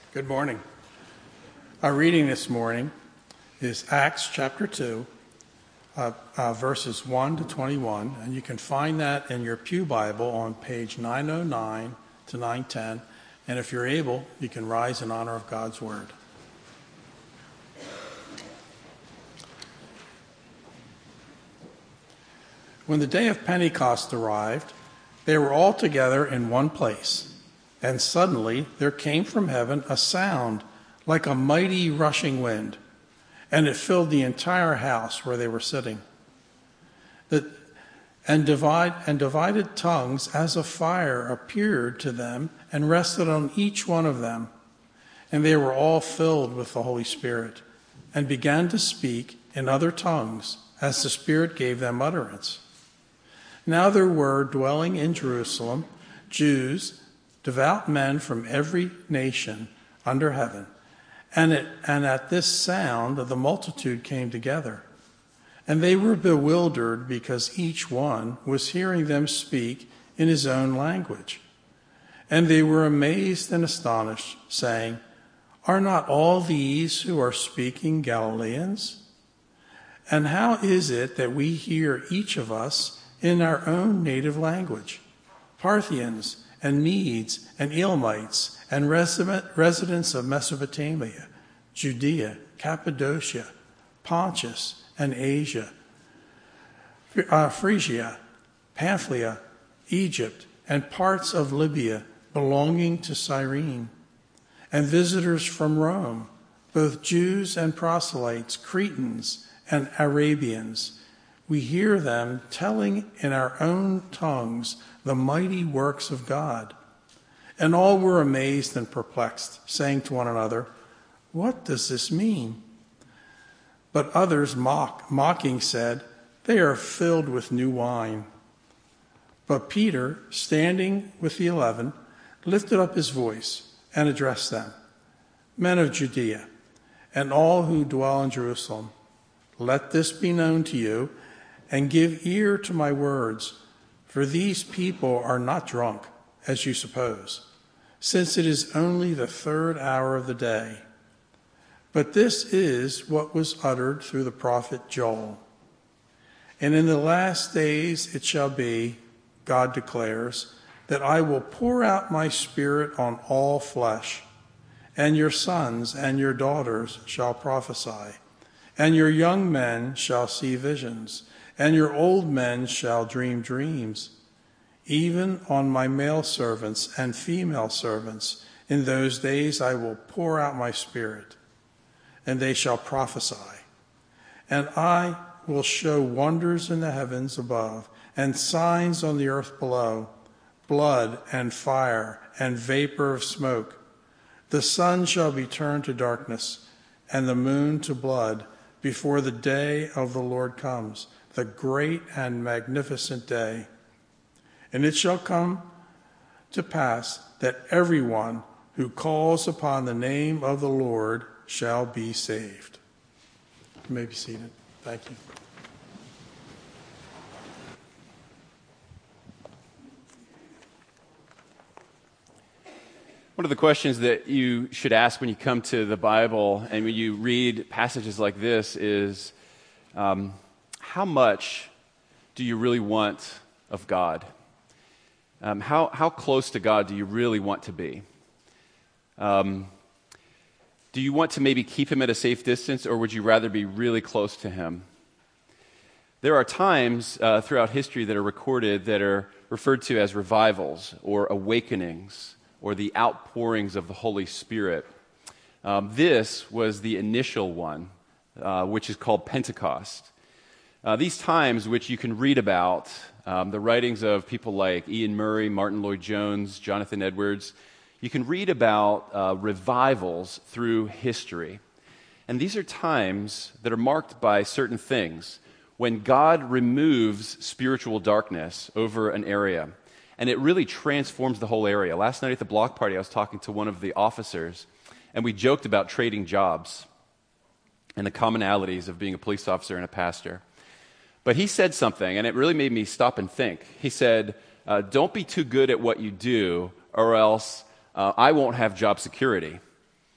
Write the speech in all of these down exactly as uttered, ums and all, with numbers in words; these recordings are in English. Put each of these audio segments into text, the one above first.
Good morning. Our reading this morning is Acts chapter two, uh, uh, verses one to twenty-one, and you can find that in your Pew Bible on page nine oh nine to nine ten, and if you're able, you can rise in honor of God's Word. When the day of Pentecost arrived, they were all together in one place. And suddenly there came from heaven a sound like a mighty rushing wind, and it filled the entire house where they were sitting. The, and, divide, and divided tongues as of fire appeared to them and rested on each one of them. And they were all filled with the Holy Spirit and began to speak in other tongues as the Spirit gave them utterance. Now there were dwelling in Jerusalem Jews, devout men from every nation under heaven. And, it, and at this sound the multitude came together. And they were bewildered because each one was hearing them speak in his own language. And they were amazed and astonished, saying, "Are not all these who are speaking Galileans? And how is it that we hear each of us in our own native language? Parthians and Medes and Elamites and residents of Mesopotamia, Judea, Cappadocia, Pontus and Asia, uh, Phrygia, Pamphylia, Egypt, and parts of Libya belonging to Cyrene, and visitors from Rome, both Jews and proselytes, Cretans and Arabians. We hear them telling in our own tongues the mighty works of God." And all were amazed and perplexed, saying to one another, "What does this mean?" But others mock, mocking said, "They are filled with new wine." But Peter, standing with the eleven, lifted up his voice and addressed them, "Men of Judea, and all who dwell in Jerusalem, let this be known to you, and give ear to my words. For these people are not drunk, as you suppose, since it is only the third hour of the day. But this is what was uttered through the prophet Joel. And in the last days it shall be, God declares, that I will pour out my Spirit on all flesh, and your sons and your daughters shall prophesy, and your young men shall see visions, and your old men shall dream dreams. Even on my male servants and female servants, in those days I will pour out my Spirit, and they shall prophesy. And I will show wonders in the heavens above, and signs on the earth below, blood and fire and vapor of smoke. The sun shall be turned to darkness, and the moon to blood, before the day of the Lord comes, the great and magnificent day. And it shall come to pass that everyone who calls upon the name of the Lord shall be saved." You may be seated. Thank you. One of the questions that you should ask when you come to the Bible and when you read passages like this is, um, how much do you really want of God? Um, how, how close to God do you really want to be? Um, do you want to maybe keep him at a safe distance, or would you rather be really close to him? There are times uh, throughout history that are recorded that are referred to as revivals or awakenings or the outpourings of the Holy Spirit. Um, this was the initial one, uh, which is called Pentecost. Uh, these times, which you can read about, um, the writings of people like Ian Murray, Martin Lloyd-Jones, Jonathan Edwards, you can read about uh, revivals through history. And these are times that are marked by certain things. When God removes spiritual darkness over an area, and it really transforms the whole area. Last night at the block party, I was talking to one of the officers, and we joked about trading jobs and the commonalities of being a police officer and a pastor. But he said something, and it really made me stop and think. He said, uh, don't be too good at what you do, or else uh, I won't have job security.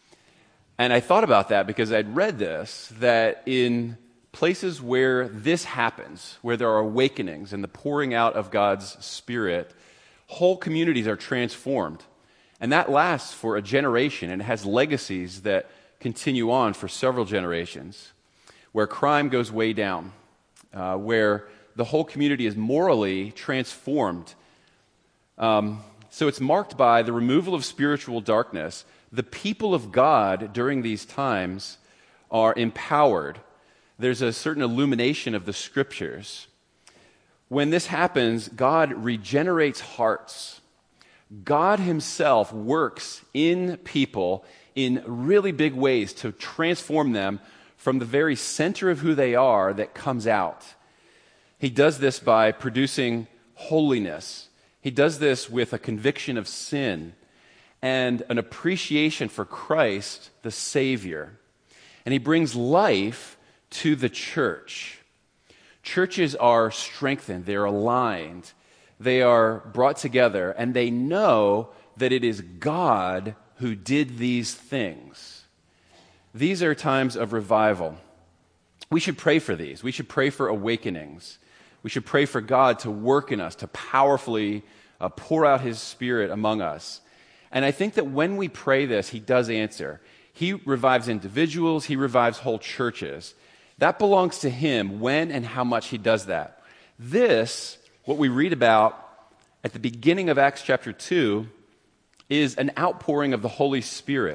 And I thought about that because I'd read this, that in places where this happens, where there are awakenings and the pouring out of God's Spirit, whole communities are transformed. And that lasts for a generation, and it has legacies that continue on for several generations, where crime goes way down, uh, where the whole community is morally transformed. Um, so it's marked by the removal of spiritual darkness. The people of God during these times are empowered. There's a certain illumination of the Scriptures. When this happens, God regenerates hearts. God himself works in people in really big ways to transform them from the very center of who they are that comes out. He does this by producing holiness. He does this with a conviction of sin and an appreciation for Christ, the Savior. And he brings life to the church. Churches are strengthened, they're aligned, they are brought together, and they know that it is God who did these things. These are times of revival. We should pray for these. We should pray for awakenings. We should pray for God to work in us, to powerfully uh, pour out his Spirit among us. And I think that when we pray this, he does answer. He revives individuals, he revives whole churches. That belongs to him when and how much he does that. This, what we read about at the beginning of Acts chapter two, is an outpouring of the Holy Spirit.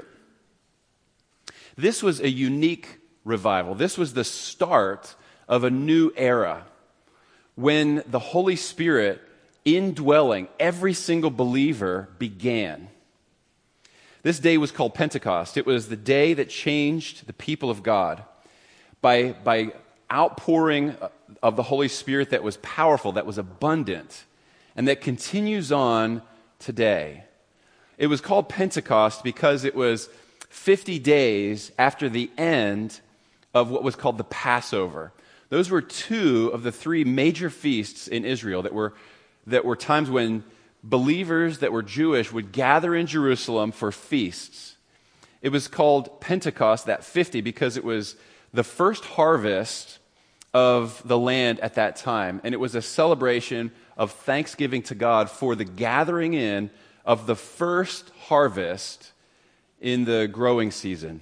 This was a unique revival. This was the start of a new era when the Holy Spirit indwelling every single believer began. This day was called Pentecost. It was the day that changed the people of God. By, by outpouring of the Holy Spirit that was powerful, that was abundant, and that continues on today. It was called Pentecost because it was fifty days after the end of what was called the Passover. Those were two of the three major feasts in Israel that were, that were times when believers that were Jewish would gather in Jerusalem for feasts. It was called Pentecost, that fifty, because it was the first harvest of the land at that time. And it was a celebration of thanksgiving to God for the gathering in of the first harvest in the growing season.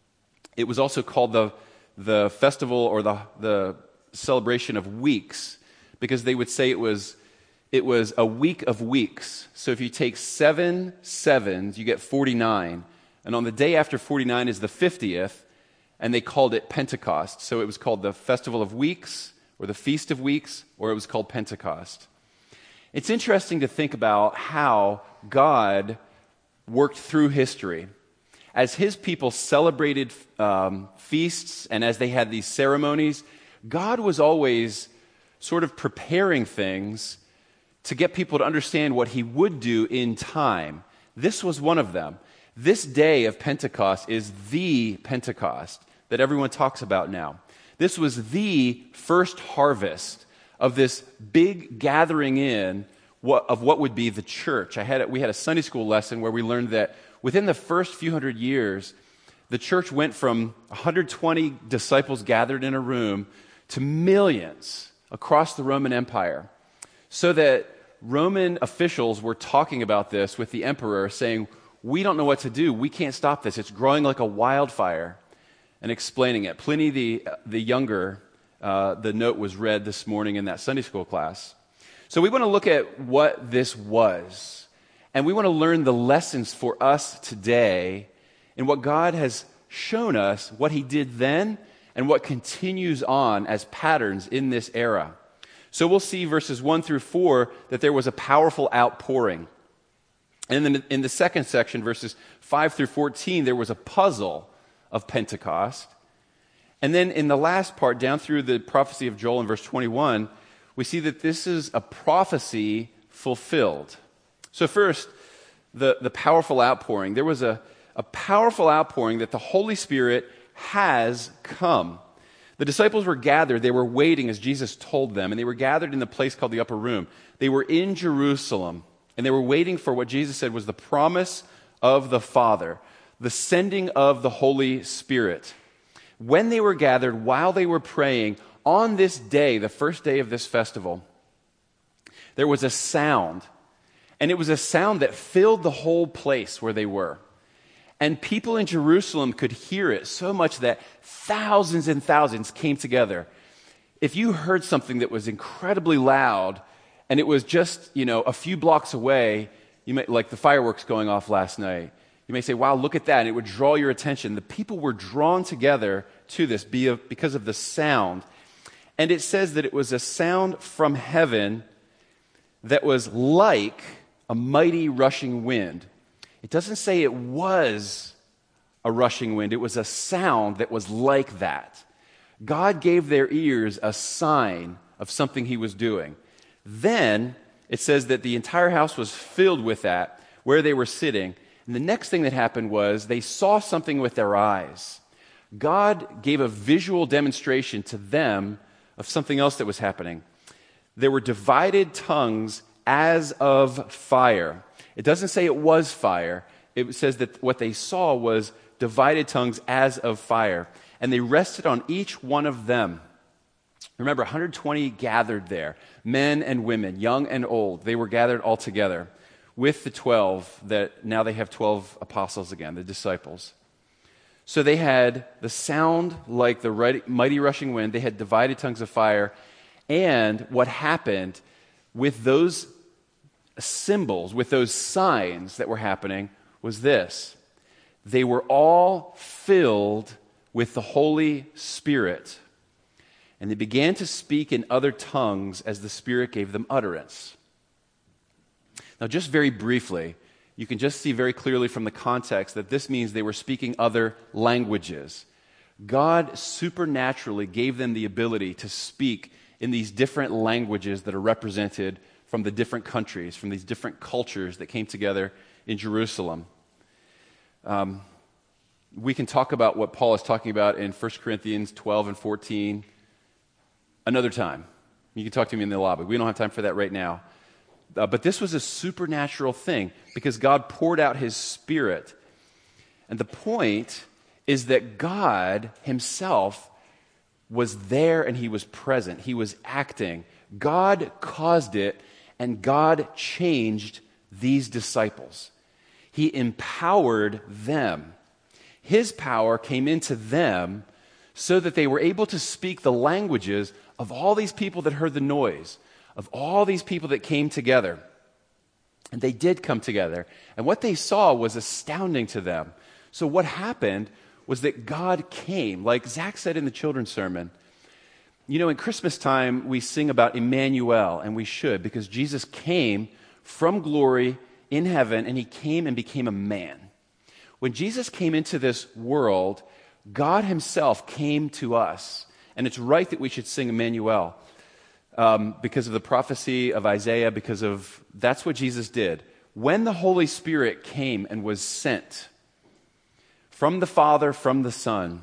It was also called the, the festival or the, the celebration of weeks, because they would say it was, it was a week of weeks. So if you take seven sevens, you get forty-nine. And on the day after forty-nine is the fiftieth, and they called it Pentecost. So it was called the Festival of Weeks, or the Feast of Weeks, or it was called Pentecost. It's interesting to think about how God worked through history. As his people celebrated um, feasts and as they had these ceremonies, God was always sort of preparing things to get people to understand what he would do in time. This was one of them. This day of Pentecost is the Pentecost that everyone talks about now. This was the first harvest of this big gathering in of what would be the church. I had we had a Sunday school lesson where we learned that within the first few hundred years, the church went from one hundred twenty disciples gathered in a room to millions across the Roman Empire, so that Roman officials were talking about this with the emperor, saying, we don't know what to do. We can't stop this. It's growing like a wildfire, and explaining it. Pliny the, the younger, uh, the note was read this morning in that Sunday school class. So we want to look at what this was, and we want to learn the lessons for us today and what God has shown us, what he did then, and what continues on as patterns in this era. So we'll see verses one through four that there was a powerful outpouring. And then in the second section, verses five through fourteen, there was a puzzle of Pentecost. And then in the last part, down through the prophecy of Joel in verse twenty-one, we see that this is a prophecy fulfilled. So first, the, the powerful outpouring. There was a, a powerful outpouring that the Holy Spirit has come. The disciples were gathered. They were waiting as Jesus told them, and they were gathered in the place called the upper room. They were in Jerusalem, and they were waiting for what Jesus said was the promise of the Father. the sending of the Holy Spirit. When they were gathered, while they were praying, on this day, the first day of this festival, there was a sound, and it was a sound that filled the whole place where they were. And people in Jerusalem could hear it so much that thousands and thousands came together. If you heard something that was incredibly loud, and it was just, you know, a few blocks away, you may, like the fireworks going off last night, you may say, wow, look at that, and it would draw your attention. The people were drawn together to this because of the sound. And it says that it was a sound from heaven that was like a mighty rushing wind. It doesn't say it was a rushing wind. It was a sound that was like that. God gave their ears a sign of something he was doing. Then it says that the entire house was filled with that, where they were sitting. And the next thing that happened was they saw something with their eyes. God gave a visual demonstration to them of something else that was happening. There were divided tongues as of fire. It doesn't say it was fire. It says that what they saw was divided tongues as of fire. And they rested on each one of them. Remember, one hundred twenty gathered there, men and women, young and old. They were gathered all together with the twelve, that now they have twelve apostles again, the disciples. So they had the sound like the mighty rushing wind. They had divided tongues of fire. And what happened with those symbols, with those signs that were happening, was this. They were all filled with the Holy Spirit. And they began to speak in other tongues as the Spirit gave them utterance. Now, just very briefly, you can just see very clearly from the context that this means they were speaking other languages. God supernaturally gave them the ability to speak in these different languages that are represented from the different countries, from these different cultures that came together in Jerusalem. Um, we can talk about what Paul is talking about in First Corinthians twelve and fourteen another time. You can talk to me in the lobby. We don't have time for that right now. Uh, but this was a supernatural thing because God poured out his Spirit. And the point is that God himself was there and he was present. He was acting. God caused it, and God changed these disciples. He empowered them. His power came into them so that they were able to speak the languages of all these people that heard the noise, of all these people that came together. And they did come together. And what they saw was astounding to them. So what happened was that God came, like Zach said in the children's sermon. You know, in Christmas time, we sing about Emmanuel, and we should, because Jesus came from glory in heaven, and he came and became a man. When Jesus came into this world, God himself came to us. And it's right that we should sing Emmanuel um, because of the prophecy of Isaiah, because of that's what Jesus did. When the Holy Spirit came and was sent from the Father, from the Son,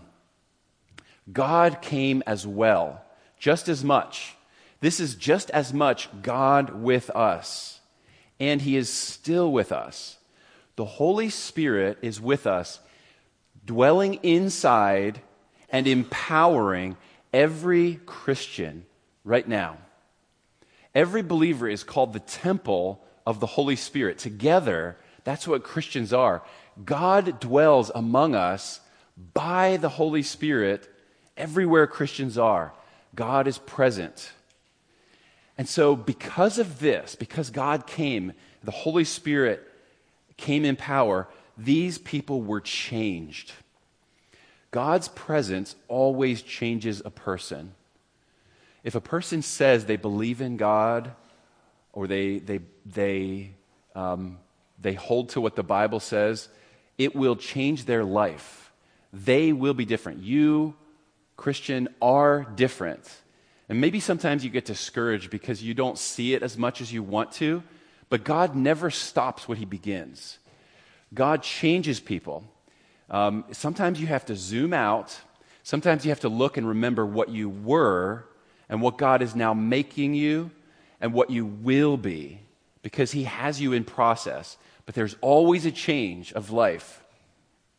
God came as well, just as much. This is just as much God with us, and he is still with us. The Holy Spirit is with us, dwelling inside and empowering every Christian right now. Every believer is called the temple of the Holy Spirit. Together, that's what Christians are. God dwells among us by the Holy Spirit everywhere Christians are. God is present. And so because of this, because God came, the Holy Spirit came in power, these people were changed. God's presence always changes a person. If a person says they believe in God, or they they they um, they hold to what the Bible says, it will change their life. They will be different. You, Christian, are different. And maybe sometimes you get discouraged because you don't see it as much as you want to, but God never stops what he begins. God changes people. Um, sometimes you have to zoom out. Sometimes you have to look and remember what you were and what God is now making you and what you will be, because he has you in process. But there's always a change of life.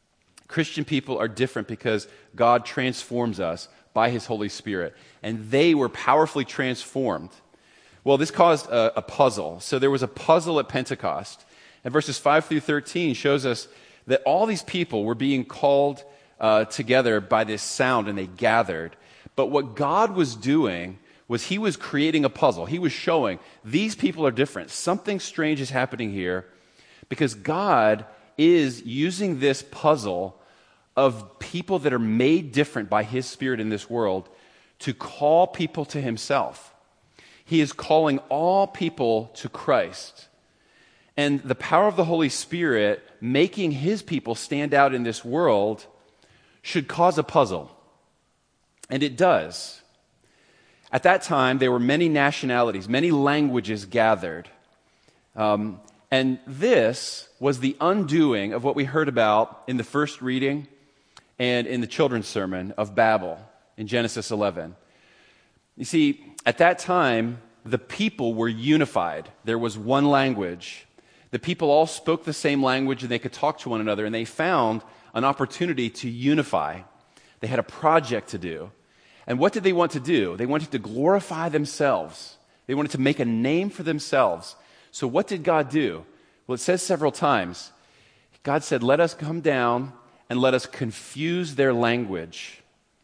Christian people are different because God transforms us by his Holy Spirit, and they were powerfully transformed. Well, this caused a, a puzzle. So there was a puzzle at Pentecost, and verses five through thirteen shows us that all these people were being called uh, together by this sound, and they gathered. But what God was doing was he was creating a puzzle. He was showing these people are different. Something strange is happening here because God is using this puzzle of people that are made different by his Spirit in this world to call people to himself. He is calling all people to Christ. And the power of the Holy Spirit making his people stand out in this world should cause a puzzle. And it does. At that time, there were many nationalities, many languages gathered. Um, and this was the undoing of what we heard about in the first reading and in the children's sermon of Babel in Genesis eleven. You see, at that time, the people were unified. There was one language. The people all spoke the same language and they could talk to one another, and they found an opportunity to unify. They had a project to do. And what did they want to do? They wanted to glorify themselves. They wanted to make a name for themselves. So what did God do? Well, it says several times, God said, let us come down and let us confuse their language.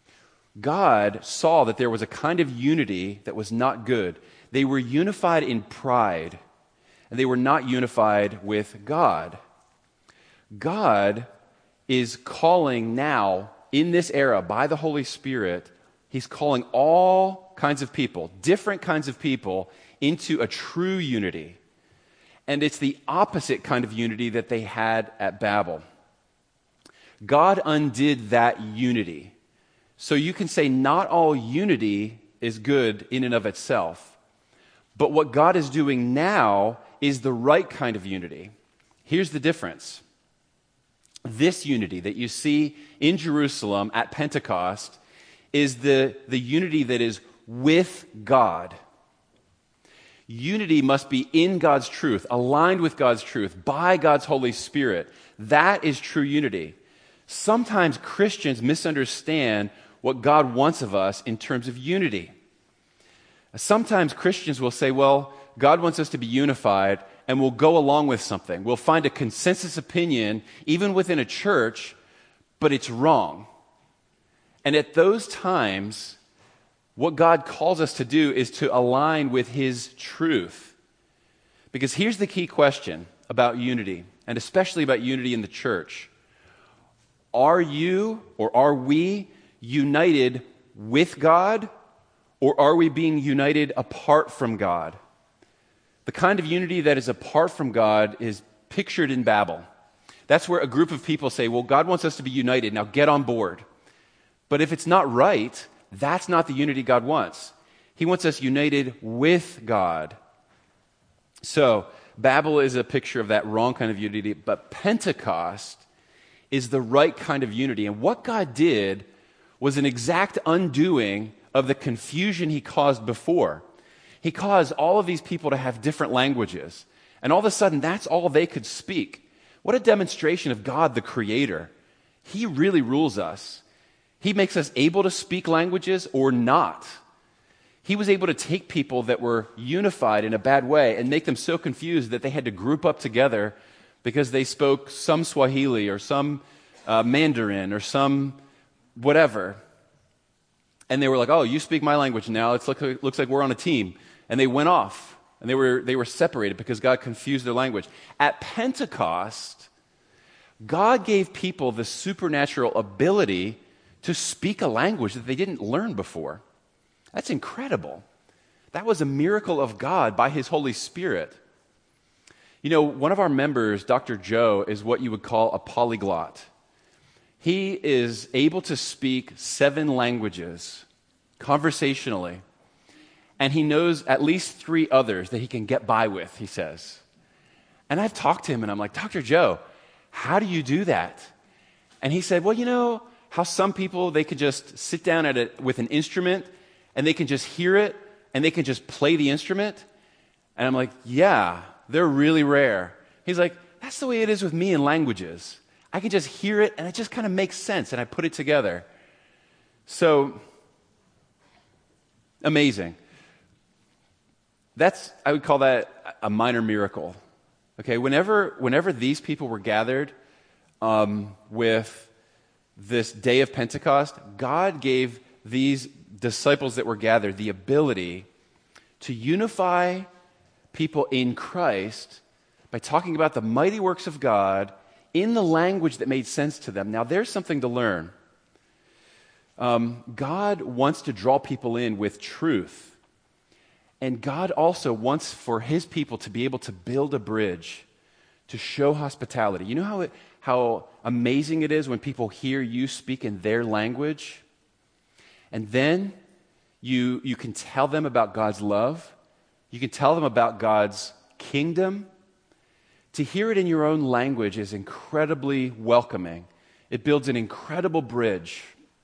God saw that there was a kind of unity that was not good. They were unified in pride, and they were not unified with God. God is calling now, in this era, by the Holy Spirit, he's calling all kinds of people, different kinds of people, into a true unity. And it's the opposite kind of unity that they had at Babel. God undid that unity. So you can say not all unity is good in and of itself. But what God is doing now is the right kind of unity. Here's the difference. This unity that you see in Jerusalem at Pentecost is the, the unity that is with God. Unity must be in God's truth, aligned with God's truth, by God's Holy Spirit. That is true unity. Sometimes Christians misunderstand what God wants of us in terms of unity. Sometimes Christians will say, well, God wants us to be unified, and we'll go along with something. We'll find a consensus opinion, even within a church, but it's wrong. And at those times, what God calls us to do is to align with his truth. Because here's the key question about unity, and especially about unity in the church. Are you, or are we, united with God, or are we being united apart from God? The kind of unity that is apart from God is pictured in Babel. That's where a group of people say, well, God wants us to be united, now get on board. But if it's not right, that's not the unity God wants. He wants us united with God. So, Babel is a picture of that wrong kind of unity, but Pentecost is the right kind of unity. And what God did was an exact undoing of the confusion he caused before. He caused all of these people to have different languages. And all of a sudden, that's all they could speak. What a demonstration of God, the Creator. He really rules us. He makes us able to speak languages or not. He was able to take people that were unified in a bad way and make them so confused that they had to group up together because they spoke some Swahili or some uh, Mandarin or some whatever. And they were like, oh, you speak my language now. It look, looks like we're on a team. And they went off. And they were, they were separated because God confused their language. At Pentecost, God gave people the supernatural ability to speak a language that they didn't learn before. That's incredible. That was a miracle of God by his Holy Spirit. You know, one of our members, Doctor Joe, is what you would call a polyglot. He is able to speak seven languages conversationally, and he knows at least three others that he can get by with, he says. And I've talked to him, and I'm like, Doctor Joe, how do you do that? And he said, well, you know how some people, they could just sit down at it with an instrument, and they can just hear it, and they can just play the instrument? And I'm like, yeah, they're really rare. He's like, that's the way it is with me in languages. I can just hear it, and it just kind of makes sense, and I put it together. So, amazing. That's, I would call that a minor miracle. Okay, whenever, whenever these people were gathered um, with this day of Pentecost, God gave these disciples that were gathered the ability to unify people in Christ by talking about the mighty works of God in the language that made sense to them. Now, there's something to learn. Um, God wants to draw people in with truth. And God also wants for his people to be able to build a bridge, to show hospitality. You know how, it, how amazing it is when people hear you speak in their language? And then you, you can tell them about God's love. You can tell them about God's kingdom. To hear it in your own language is incredibly welcoming. It builds an incredible bridge.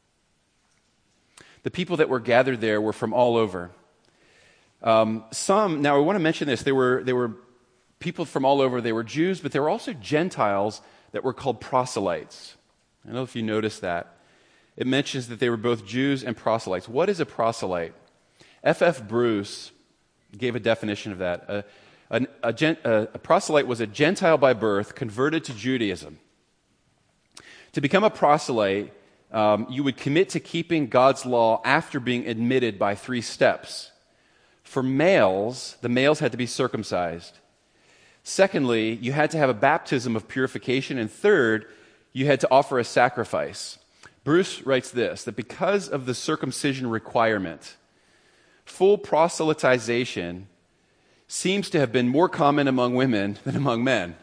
The people that were gathered there were from all over. Um, some, now I want to mention this, there were, there were people from all over. They were Jews, but there were also Gentiles that were called proselytes. I don't know if you noticed that. It mentions that they were both Jews and proselytes. What is a proselyte? F F Bruce gave a definition of that. A, a, a, gen, a, a proselyte was a Gentile by birth converted to Judaism. To become a proselyte, um, you would commit to keeping God's law after being admitted by three steps. For males, the males had to be circumcised. Secondly, you had to have a baptism of purification. And third, you had to offer a sacrifice. Bruce writes this, that because of the circumcision requirement, full proselytization seems to have been more common among women than among men.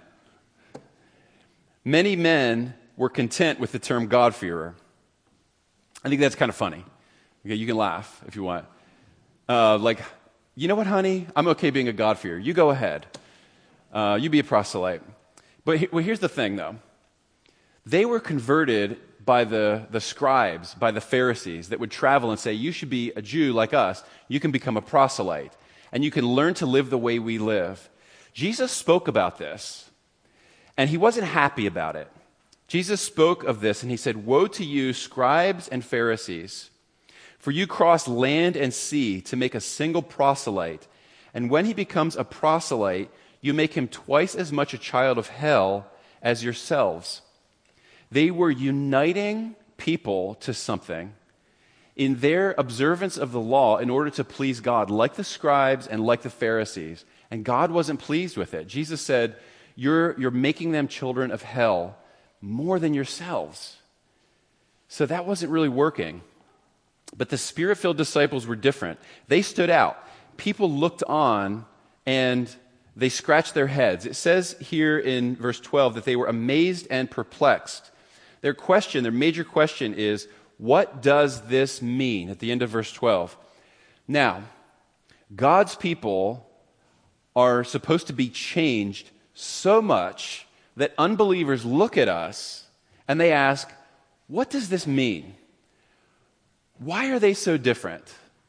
Many men were content with the term God-fearer. I think that's kind of funny. Okay, you can laugh if you want. Uh, like, you know what, honey? I'm okay being a God-fearer. You go ahead. Uh, you be a proselyte. But he, well, here's the thing, though. They were converted by the, the scribes, by the Pharisees that would travel and say, you should be a Jew like us. You can become a proselyte. And you can learn to live the way we live. Jesus spoke about this, and he wasn't happy about it. Jesus spoke of this, and he said, woe to you, scribes and Pharisees, for you cross land and sea to make a single proselyte. And when he becomes a proselyte, you make him twice as much a child of hell as yourselves. They were uniting people to something in their observance of the law in order to please God, like the scribes and like the Pharisees. And God wasn't pleased with it. Jesus said, you're, you're making them children of hell more than yourselves. So that wasn't really working. But the Spirit-filled disciples were different. They stood out. People looked on and they scratched their heads. It says here in verse twelve that they were amazed and perplexed. Their question, their major question is, what does this mean? At the end of verse twelve. Now, God's people are supposed to be changed so much that unbelievers look at us and they ask, what does this mean? Why are they so different?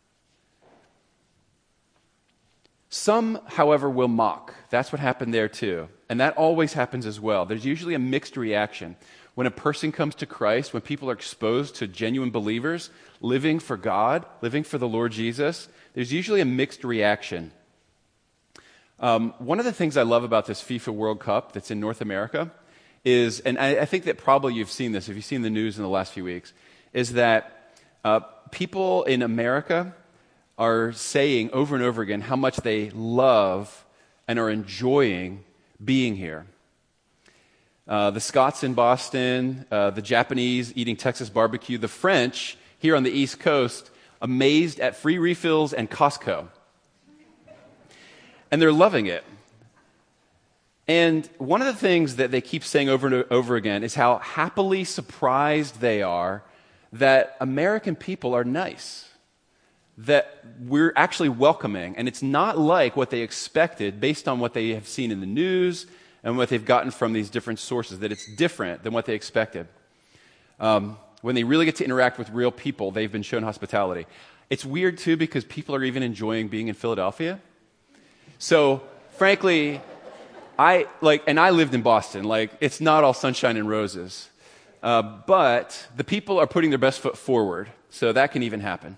Some, however, will mock. That's what happened there too. And that always happens as well. There's usually a mixed reaction. When a person comes to Christ, when people are exposed to genuine believers, living for God, living for the Lord Jesus, there's usually a mixed reaction. Um, one of the things I love about this FIFA World Cup that's in North America is, and I, I think that probably you've seen this, if you've seen the news in the last few weeks, is that uh, people in America are saying over and over again how much they love and are enjoying being here. Uh, the Scots in Boston, uh, the Japanese eating Texas barbecue, the French here on the East Coast amazed at free refills and Costco. And they're loving it. And one of the things that they keep saying over and over again is how happily surprised they are that American people are nice, that we're actually welcoming, and it's not like what they expected based on what they have seen in the news and what they've gotten from these different sources, that it's different than what they expected. Um, when they really get to interact with real people, they've been shown hospitality. It's weird, too, because people are even enjoying being in Philadelphia. So, frankly, I like, and I lived in Boston. Like, it's not all sunshine and roses. Uh, but the people are putting their best foot forward, so that can even happen.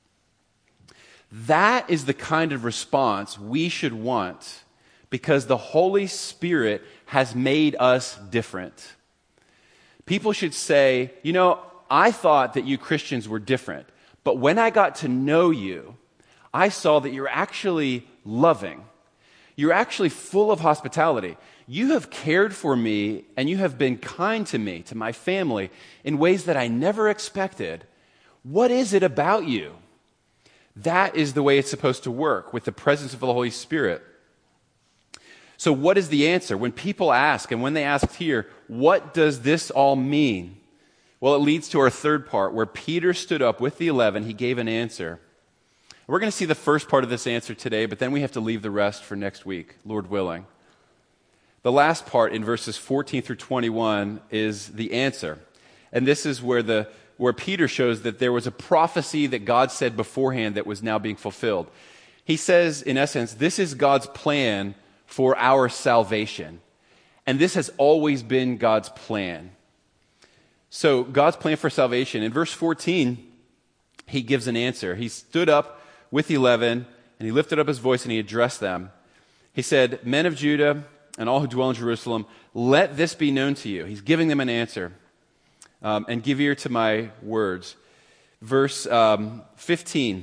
That is the kind of response we should want because the Holy Spirit has made us different. People should say, you know, I thought that you Christians were different, but when I got to know you, I saw that you're actually loving. You're actually full of hospitality. You have cared for me and you have been kind to me, to my family, in ways that I never expected. What is it about you? That is the way it's supposed to work with the presence of the Holy Spirit. So what is the answer? When people ask, and when they asked here, what does this all mean? Well, it leads to our third part, where Peter stood up with the eleven. He gave an answer. We're going to see the first part of this answer today, but then we have to leave the rest for next week, Lord willing. The last part in verses fourteen through twenty-one is the answer. And this is where the where Peter shows that there was a prophecy that God said beforehand that was now being fulfilled. He says, in essence, this is God's plan for our salvation. And this has always been God's plan. So God's plan for salvation. In verse fourteen, he gives an answer. He stood up with the eleven, and he lifted up his voice and he addressed them. He said, men of Judah and all who dwell in Jerusalem, let this be known to you. He's giving them an answer. Um, and give ear to my words. Verse um, fifteen,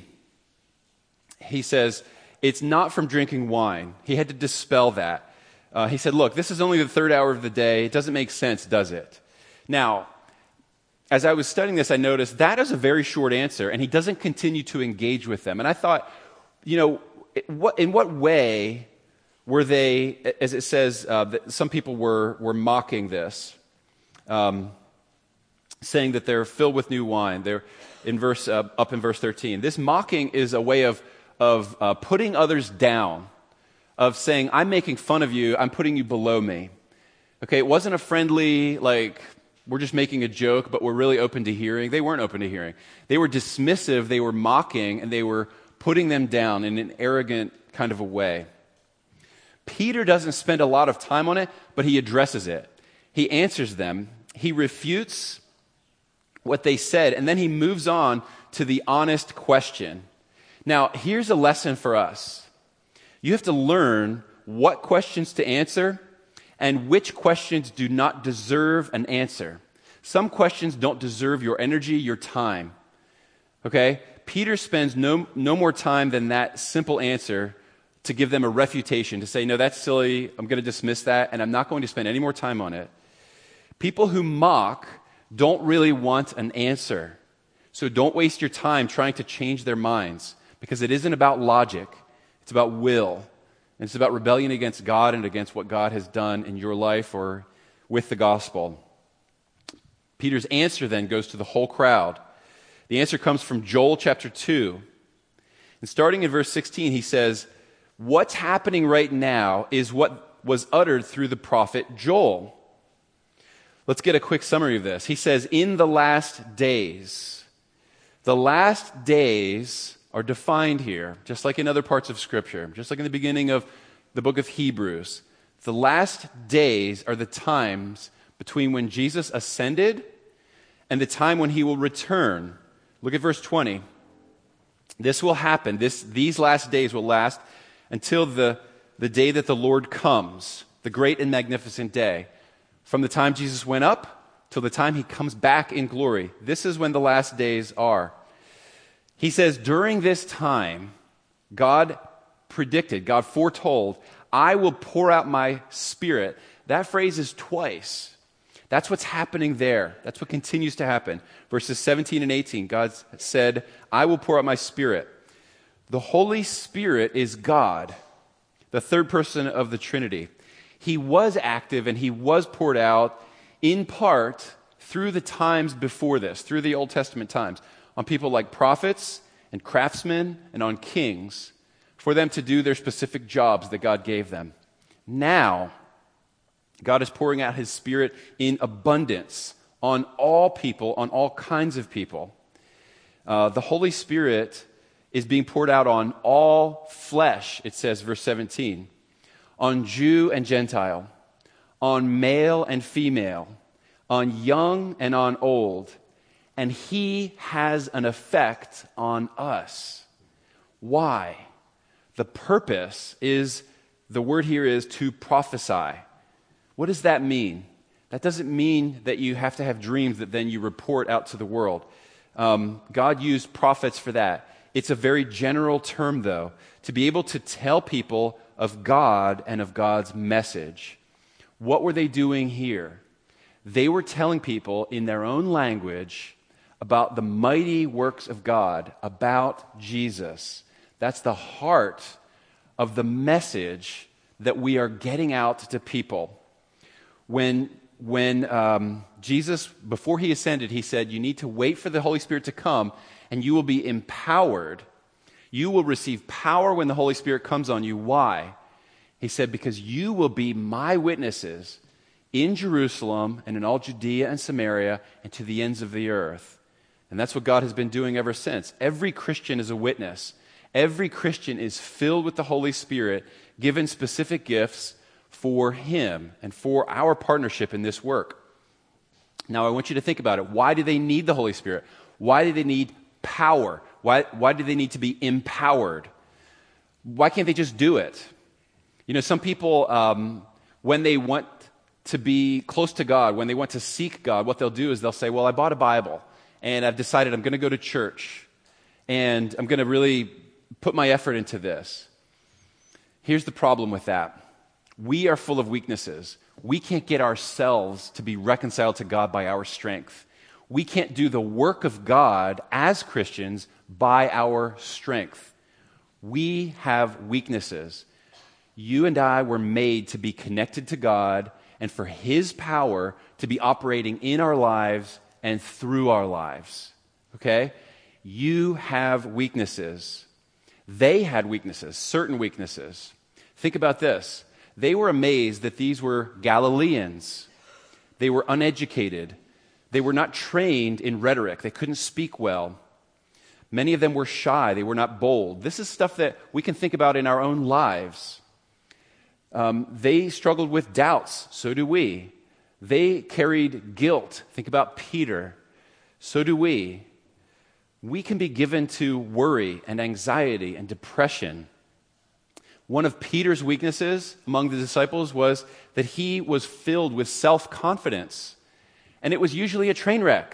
he says, it's not from drinking wine. He had to dispel that. Uh, he said, look, this is only the third hour of the day. It doesn't make sense, does it? Now, as I was studying this, I noticed that is a very short answer, and he doesn't continue to engage with them. And I thought, you know, what, in what way were they, as it says, uh, that some people were, were mocking this, um, saying that they're filled with new wine. They're in verse uh, up in verse thirteen. This mocking is a way of of uh, putting others down, of saying, I'm making fun of you, I'm putting you below me. Okay, it wasn't a friendly, like, we're just making a joke, but we're really open to hearing. They weren't open to hearing. They were dismissive, they were mocking, and they were putting them down in an arrogant kind of a way. Peter doesn't spend a lot of time on it, but he addresses it. He answers them. He refutes what they said, and then he moves on to the honest question. Now, here's a lesson for us. You have to learn what questions to answer and which questions do not deserve an answer. Some questions don't deserve your energy, your time. Okay? Peter spends no, no more time than that simple answer to give them a refutation, to say, no, that's silly, I'm going to dismiss that, and I'm not going to spend any more time on it. People who mock don't really want an answer. So don't waste your time trying to change their minds, because it isn't about logic. It's about will. And it's about rebellion against God and against what God has done in your life or with the gospel. Peter's answer then goes to the whole crowd. The answer comes from Joel chapter two. And starting in verse sixteen, he says, what's happening right now is what was uttered through the prophet Joel. Let's get a quick summary of this. He says, in the last days. The last days are defined here, just like in other parts of Scripture, just like in the beginning of the book of Hebrews. The last days are the times between when Jesus ascended and the time when he will return. Look at verse twenty. This will happen. This, these last days will last until the, the day that the Lord comes, the great and magnificent day. From the time Jesus went up till the time he comes back in glory. This is when the last days are. He says, during this time, God predicted, God foretold, I will pour out my Spirit. That phrase is twice. That's what's happening there. That's what continues to happen. Verses seventeen and eighteen, God said, I will pour out my Spirit. The Holy Spirit is God, the third person of the Trinity. He was active and he was poured out in part through the times before this, through the Old Testament times, on people like prophets and craftsmen and on kings for them to do their specific jobs that God gave them. Now, God is pouring out his Spirit in abundance on all people, on all kinds of people. Uh, the Holy Spirit is being poured out on all flesh, it says, verse seventeen. on Jew and Gentile, on male and female, on young and on old, and he has an effect on us. Why? The purpose is, the word here is to prophesy. What does that mean? That doesn't mean that you have to have dreams that then you report out to the world. Um, God used prophets for that. It's a very general term, though, to be able to tell people of God and of God's message. What were they doing here? They were telling people in their own language about the mighty works of God, about Jesus. That's the heart of the message that we are getting out to people. When, when um, Jesus, before he ascended, he said, you need to wait for the Holy Spirit to come, and you will be empowered. You will receive power when the Holy Spirit comes on you. Why? He said, because you will be my witnesses in Jerusalem and in all Judea and Samaria and to the ends of the earth. And that's what God has been doing ever since. Every Christian is a witness. Every Christian is filled with the Holy Spirit, given specific gifts for him and for our partnership in this work. Now, I want you to think about it. Why do they need the Holy Spirit? Why do they need power? Why, why do they need to be empowered? Why can't they just do it? You know, some people, um, when they want to be close to God, when they want to seek God, what they'll do is they'll say, well, I bought a Bible, and I've decided I'm going to go to church, and I'm going to really put my effort into this. Here's the problem with that. We are full of weaknesses. We can't get ourselves to be reconciled to God by our strength. We can't do the work of God as Christians by our strength. We have weaknesses. You and I were made to be connected to God and for His power to be operating in our lives and through our lives. Okay? You have weaknesses. They had weaknesses, certain weaknesses. Think about this. They were amazed that these were Galileans. They were uneducated. They were not trained in rhetoric. They couldn't speak well. Many of them were shy. They were not bold. This is stuff that we can think about in our own lives. Um, they struggled with doubts. So do we. They carried guilt. Think about Peter. So do we. We can be given to worry and anxiety and depression. One of Peter's weaknesses among the disciples was that he was filled with self-confidence, and it was usually a train wreck.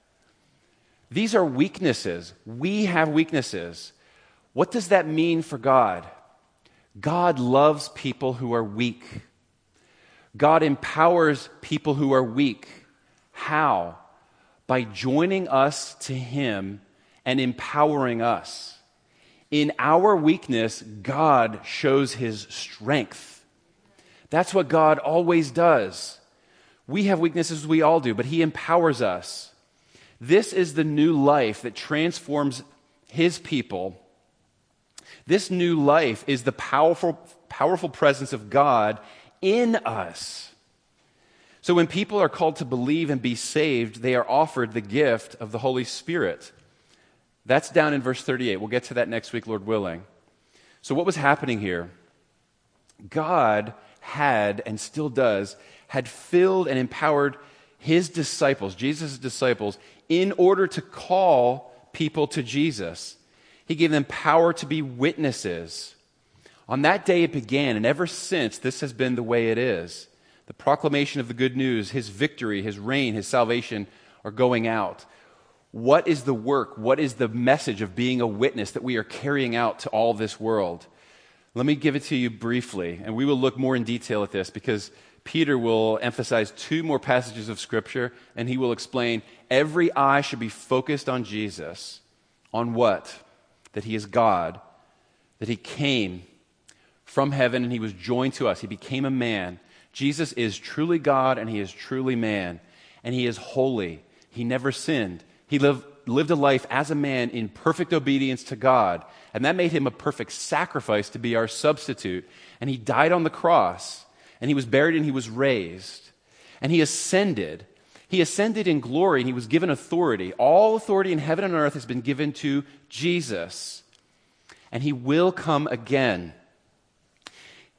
These are weaknesses. We have weaknesses. What does that mean for God? God loves people who are weak. God empowers people who are weak. How? By joining us to Him and empowering us. In our weakness, God shows His strength. That's what God always does. We have weaknesses, we all do, but He empowers us. This is the new life that transforms His people. This new life is the powerful, powerful presence of God in us. So when people are called to believe and be saved, they are offered the gift of the Holy Spirit. That's down in verse thirty-eight. We'll get to that next week, Lord willing. So what was happening here? God had, and still does, had filled and empowered His disciples, Jesus' disciples, in order to call people to Jesus. He gave them power to be witnesses. On that day it began, and ever since, this has been the way it is. The proclamation of the good news, His victory, His reign, His salvation are going out. What is the work? What is the message of being a witness that we are carrying out to all this world? Let me give it to you briefly, and we will look more in detail at this because Peter will emphasize two more passages of Scripture, and he will explain every eye should be focused on Jesus. On what? That He is God, that He came from heaven and He was joined to us. He became a man. Jesus is truly God and He is truly man, and He is holy. He never sinned. He lived, lived a life as a man in perfect obedience to God, and that made Him a perfect sacrifice to be our substitute. And He died on the cross, and He was buried and He was raised, and He ascended. He ascended in glory, and He was given authority. All authority in heaven and earth has been given to Jesus, and He will come again.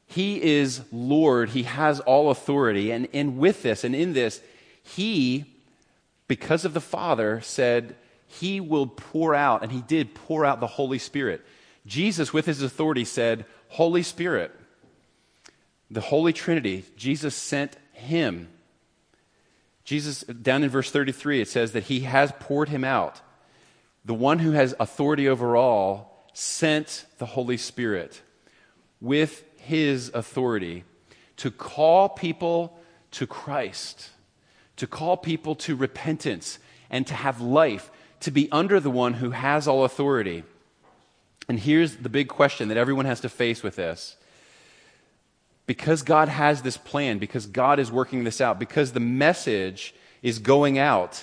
He is Lord. He has all authority. And, and with this and in this, he, because of the Father, said he will pour out, and he did pour out the Holy Spirit. Jesus, with his authority, said, Holy Spirit, the Holy Trinity, Jesus sent him. Jesus, down in verse thirty-three, it says that he has poured him out. The one who has authority over all sent the Holy Spirit with his authority to call people to Christ, to call people to repentance and to have life, to be under the one who has all authority. And here's the big question that everyone has to face with this. Because God has this plan, because God is working this out, because the message is going out,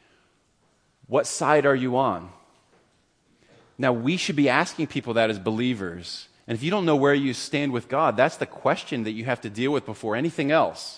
what side are you on? Now, we should be asking people that as believers. And if you don't know where you stand with God, that's the question that you have to deal with before anything else.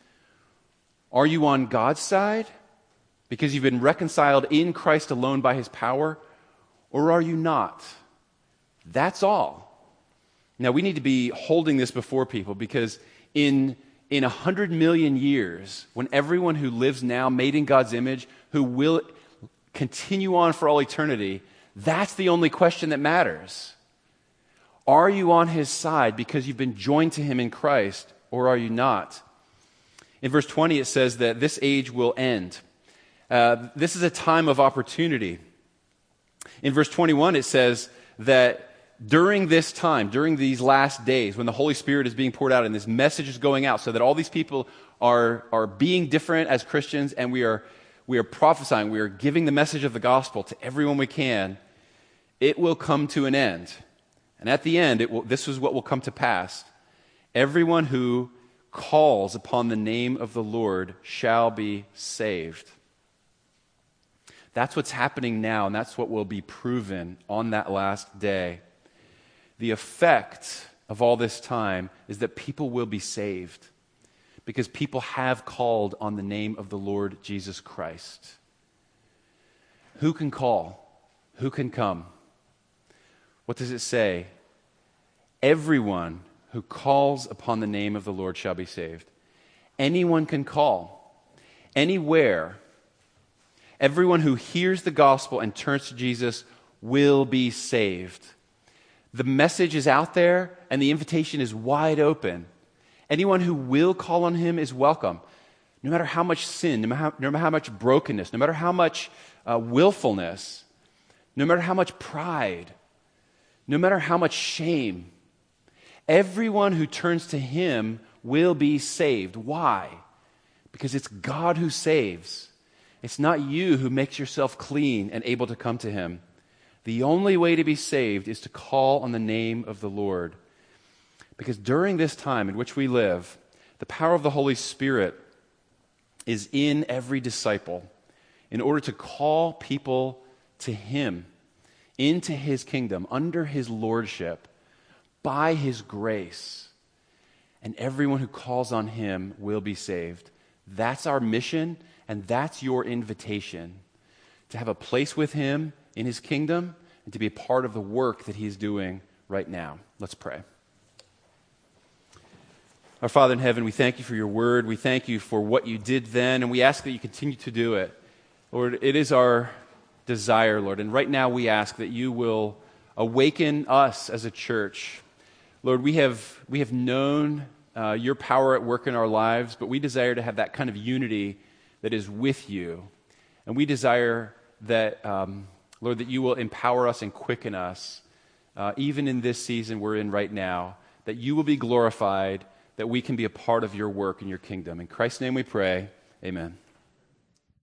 Are you on God's side because you've been reconciled in Christ alone by his power? Or are you not? That's all. Now, we need to be holding this before people because in in a hundred million years, when everyone who lives now, made in God's image, who will continue on for all eternity, that's the only question that matters. Are you on his side because you've been joined to him in Christ, or are you not? In verse twenty, it says that this age will end. Uh, this is a time of opportunity. In verse twenty-one, it says that during this time, during these last days, when the Holy Spirit is being poured out and this message is going out so that all these people are, are being different as Christians, and we are, we are prophesying, we are giving the message of the gospel to everyone we can, it will come to an end. And at the end, it will, this is what will come to pass. Everyone who calls upon the name of the Lord shall be saved. That's what's happening now, and that's what will be proven on that last day. The effect of all this time is that people will be saved because people have called on the name of the Lord Jesus Christ. Who can call? Who can come? What does it say? Everyone who calls upon the name of the Lord shall be saved. Anyone can call. Anywhere. Everyone who hears the gospel and turns to Jesus will be saved. The message is out there, and the invitation is wide open. Anyone who will call on him is welcome. No matter how much sin, no matter how, no matter how much brokenness, no matter how much uh, willfulness, no matter how much pride, no matter how much shame, everyone who turns to him will be saved. Why? Because it's God who saves. It's not you who makes yourself clean and able to come to him. The only way to be saved is to call on the name of the Lord. Because during this time in which we live, the power of the Holy Spirit is in every disciple in order to call people to him, into his kingdom, under his lordship, by his grace. And everyone who calls on him will be saved. That's our mission, and that's your invitation, to have a place with him in his kingdom, and to be a part of the work that he's doing right now. Let's pray. Our Father in heaven, we thank you for your word. We thank you for what you did then, and we ask that you continue to do it. Lord, it is our desire, Lord, and right now we ask that you will awaken us as a church. Lord, we have, we have known uh, your power at work in our lives, but we desire to have that kind of unity that is with you. And we desire that, um, Lord, that you will empower us and quicken us, uh, even in this season we're in right now, that you will be glorified, that we can be a part of your work in your kingdom. In Christ's name we pray, amen.